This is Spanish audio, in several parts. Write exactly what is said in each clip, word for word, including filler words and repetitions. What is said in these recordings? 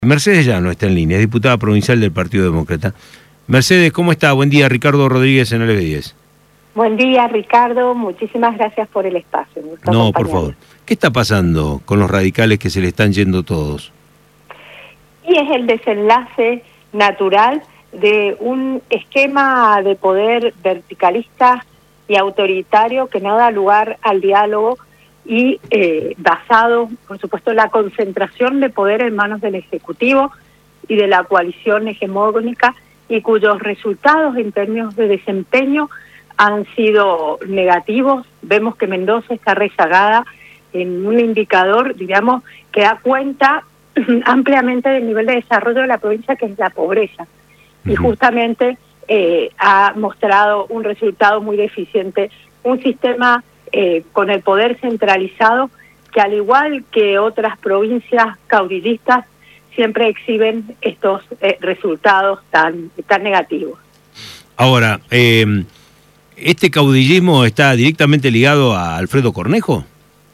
Mercedes Llano está en línea, es diputada provincial del Partido Demócrata. Mercedes, ¿cómo está? Buen día, Ricardo Rodríguez en L B diez. Buen día, Ricardo. Muchísimas gracias por el espacio. No, por favor. ¿Qué está pasando con los radicales que se le están yendo todos? Y es el desenlace natural de un esquema de poder verticalista y autoritario que no da lugar al diálogo y eh, basado, por supuesto, en la concentración de poder en manos del Ejecutivo y de la coalición hegemónica, y cuyos resultados en términos de desempeño han sido negativos. Vemos que Mendoza está rezagada en un indicador, digamos, que da cuenta ampliamente del nivel de desarrollo de la provincia, que es la pobreza. Uh-huh. Y justamente eh, ha mostrado un resultado muy deficiente, un sistema eh, con el poder centralizado que, al igual que otras provincias caudillistas, siempre exhiben estos eh, resultados tan, tan negativos. Ahora, eh, ¿este caudillismo está directamente ligado a Alfredo Cornejo?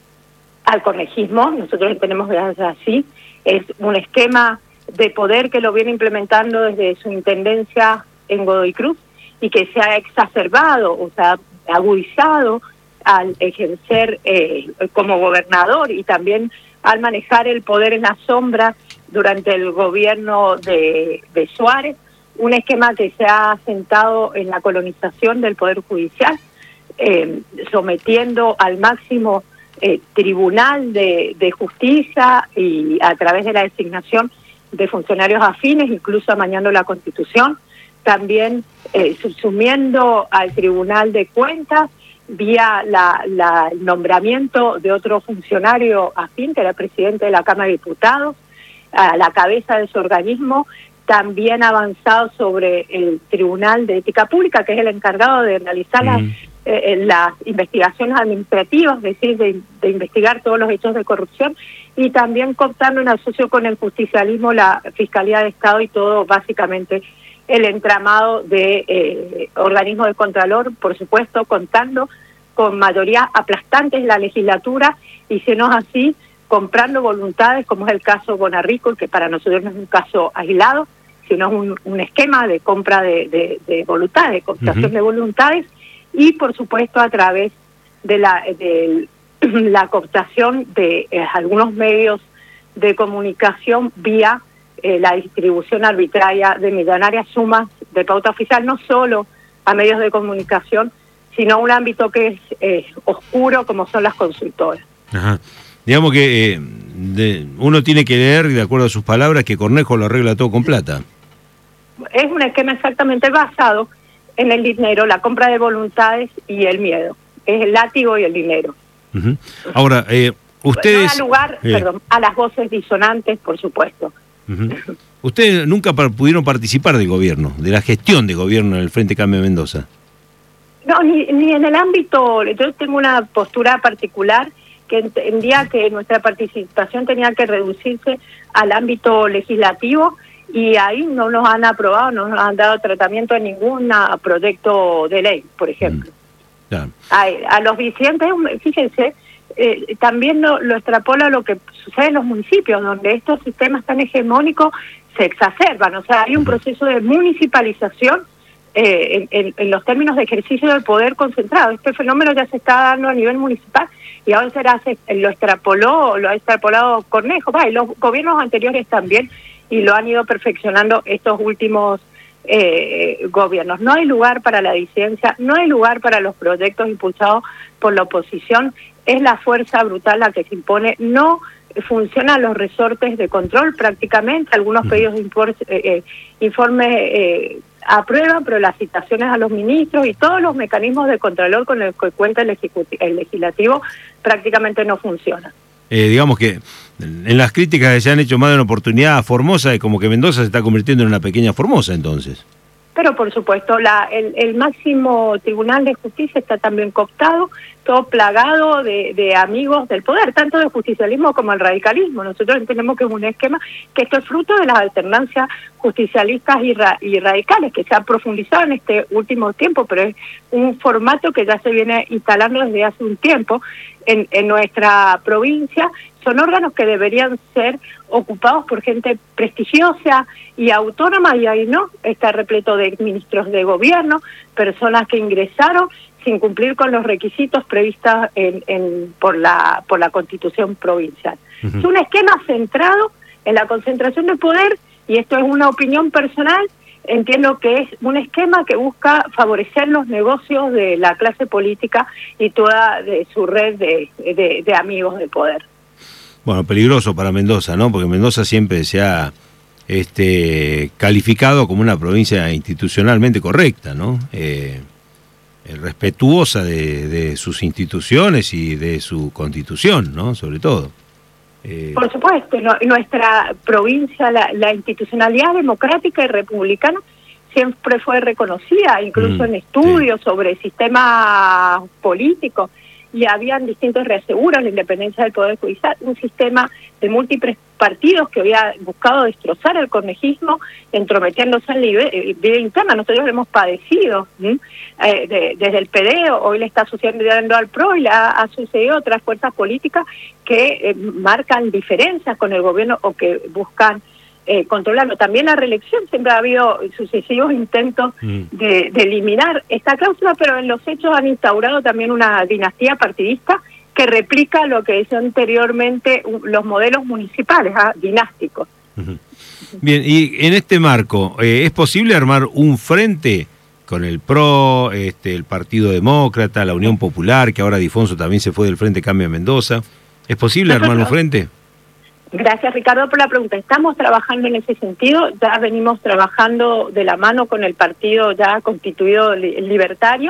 Al cornejismo, nosotros lo tenemos que hacer así. Es un esquema de poder que lo viene implementando desde su intendencia en Godoy Cruz y que se ha exacerbado, o sea, agudizado al ejercer eh, como gobernador y también al manejar el poder en la sombra durante el gobierno de, de Suárez, un esquema que se ha asentado en la colonización del Poder Judicial, eh, sometiendo al máximo eh, tribunal de, de justicia y a través de la designación de funcionarios afines, incluso amañando la Constitución, también eh, subsumiendo al Tribunal de Cuentas vía la, la, el nombramiento de otro funcionario afín, que era presidente de la Cámara de Diputados, a la cabeza de su organismo. También ha avanzado sobre el Tribunal de Ética Pública, que es el encargado de realizar mm. las, eh, las investigaciones administrativas, es decir, de, de investigar todos los hechos de corrupción, y también cooptando en asocio con el justicialismo la Fiscalía de Estado y todo, básicamente, el entramado de eh, organismos de contralor, por supuesto, contando con mayoría aplastante en la legislatura, y si no es así, comprando voluntades, como es el caso Bonarrico, que para nosotros no es un caso aislado, sino es un, un esquema de compra de, de, de voluntades, de cooptación uh-huh. de voluntades, y por supuesto a través de la, de la cooptación de eh, algunos medios de comunicación vía eh, la distribución arbitraria de millonarias sumas de pauta oficial, no solo a medios de comunicación, sino a un ámbito que es eh, oscuro, como son las consultoras. Ajá. Digamos que eh, de, uno tiene que leer, de acuerdo a sus palabras, que Cornejo lo arregla todo con plata. Es un esquema exactamente basado en el dinero, la compra de voluntades y el miedo. Es el látigo y el dinero. Uh-huh. Ahora, eh, ustedes... No da lugar, eh, perdón, a las voces disonantes, por supuesto. Uh-huh. Ustedes nunca par- pudieron participar del gobierno, de la gestión de gobierno en el Frente Cambio Mendoza. No, ni, ni en el ámbito... Yo tengo una postura particular que entendía que nuestra participación tenía que reducirse al ámbito legislativo, y ahí no nos han aprobado, no nos han dado tratamiento a ningún proyecto de ley, por ejemplo. Mm, yeah. a, a los vicentes, fíjense, eh, también lo, lo extrapola a lo que sucede en los municipios, donde estos sistemas tan hegemónicos se exacerban. O sea, hay un proceso de municipalización eh, en, en, en los términos de ejercicio del poder concentrado. Este fenómeno ya se está dando a nivel municipal, y ahora será, se, lo extrapoló, lo ha extrapolado Cornejo, va, y los gobiernos anteriores también, y lo han ido perfeccionando estos últimos eh, gobiernos. No hay lugar para la disidencia, no hay lugar para los proyectos impulsados por la oposición. Es la fuerza brutal la que se impone. No funcionan los resortes de control prácticamente. Algunos pedidos de impor, eh, eh, informes eh, aprueban, pero las citaciones a los ministros y todos los mecanismos de contralor con los que cuenta el, el legislativo prácticamente no funcionan. Eh, digamos que en las críticas que se han hecho más de una oportunidad a Formosa, es como que Mendoza se está convirtiendo en una pequeña Formosa, entonces. Pero por supuesto, la, el, el máximo Tribunal de Justicia está también cooptado, todo plagado de, de amigos del poder, tanto del justicialismo como el radicalismo. Nosotros entendemos que es un esquema, que esto es fruto de las alternancias justicialistas y, ra y radicales, que se han profundizado en este último tiempo, pero es un formato que ya se viene instalando desde hace un tiempo en, en nuestra provincia. Son órganos que deberían ser ocupados por gente prestigiosa y autónoma, y ahí no, está repleto de ministros de gobierno, personas que ingresaron sin cumplir con los requisitos previstos en, en, por la por la Constitución provincial. Uh-huh. Es un esquema centrado en la concentración de poder, y esto es una opinión personal. Entiendo que es un esquema que busca favorecer los negocios de la clase política y toda de su red de, de, de amigos de poder. Bueno, peligroso para Mendoza, ¿no? Porque Mendoza siempre se ha este, calificado como una provincia institucionalmente correcta, ¿no? Eh, respetuosa de, de sus instituciones y de su constitución, ¿no? Sobre todo. Eh... Por supuesto, no, nuestra provincia, la, la institucionalidad democrática y republicana siempre fue reconocida, incluso mm, en estudios sí. sobre sistemas políticos, y habían distintos reaseguros la independencia del Poder Judicial, un sistema de múltiples partidos que había buscado destrozar el cornejismo, entrometiéndose en la vida interna. Nosotros lo hemos padecido ¿sí? eh, de, desde el P D, hoy le está sucediendo al P R O y le ha, ha sucedido a otras fuerzas políticas que eh, marcan diferencias con el gobierno o que buscan Eh, controlarlo. También la reelección, siempre ha habido sucesivos intentos mm. de, de eliminar esta cláusula, pero en los hechos han instaurado también una dinastía partidista que replica lo que decía anteriormente los modelos municipales, ¿ah? dinásticos. Uh-huh. Bien, y en este marco, eh, ¿es posible armar un frente con el P R O, este, el Partido Demócrata, la Unión Popular, que ahora Difonso también se fue del Frente Cambia Mendoza? ¿Es posible Nosotros, armar un frente? Gracias, Ricardo, por la pregunta. Estamos trabajando en ese sentido, ya venimos trabajando de la mano con el partido ya constituido libertario,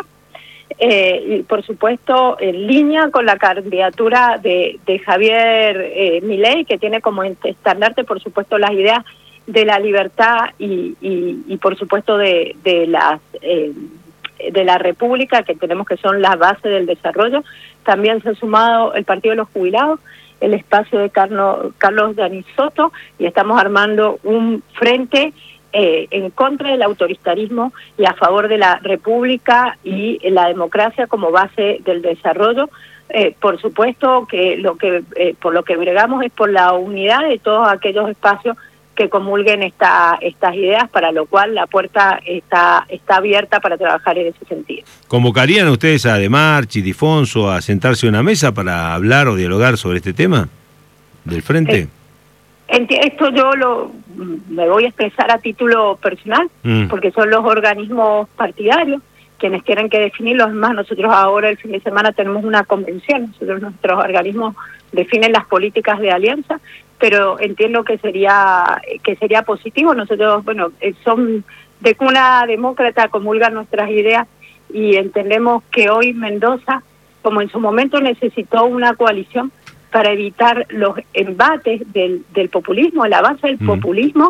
eh, y por supuesto en línea con la candidatura de, de Javier eh, Milei, que tiene como estandarte, por supuesto, las ideas de la libertad y, y, y por supuesto, de, de las... Eh, de la República, que tenemos que son las bases del desarrollo. También se ha sumado el Partido de los Jubilados, el espacio de Carlos, Carlos Danisoto, y estamos armando un frente eh, en contra del autoritarismo y a favor de la República y la democracia como base del desarrollo. Eh, por supuesto que lo que eh, por lo que bregamos es por la unidad de todos aquellos espacios que comulguen esta, estas ideas, para lo cual la puerta está, está abierta para trabajar en ese sentido. ¿Convocarían ustedes a Demarchi y Difonso a sentarse a una mesa para hablar o dialogar sobre este tema del frente? Eh, esto yo lo me voy a expresar a título personal, mm. porque son los organismos partidarios quienes tienen que definirlo. Es más, nosotros ahora el fin de semana tenemos una convención, nosotros nuestros organismos definen las políticas de alianza, pero entiendo que sería que sería positivo. Nosotros, bueno, son de cuna demócrata, comulgan nuestras ideas, y entendemos que hoy Mendoza, como en su momento necesitó una coalición para evitar los embates del, del populismo, la base del mm. populismo,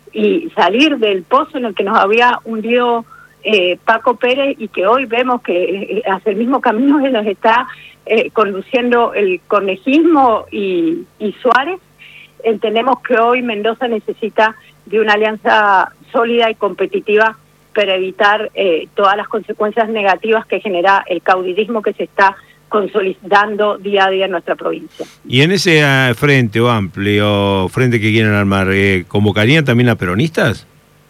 y salir del pozo en el que nos había hundido eh, Paco Pérez, y que hoy vemos que eh, hacia el mismo camino que nos está eh, conduciendo el cornejismo y, y Suárez. Entendemos que hoy Mendoza necesita de una alianza sólida y competitiva para evitar eh, todas las consecuencias negativas que genera el caudillismo que se está consolidando día a día en nuestra provincia. Y en ese uh, frente o amplio frente que quieren armar, eh, ¿convocarían también a peronistas?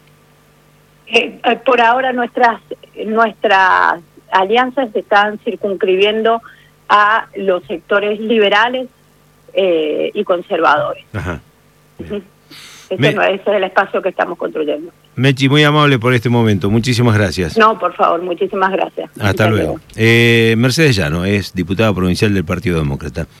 Eh, eh, por ahora nuestras nuestras alianzas se están circunscribiendo a los sectores liberales Eh, y conservadores. Ajá. Uh-huh. Ese, Me... no, ese es el espacio que estamos construyendo. Mechi, muy amable por este momento, muchísimas gracias. No, por favor, muchísimas gracias. Hasta, Hasta luego. luego. Eh, Mercedes Llano es diputada provincial del Partido Demócrata.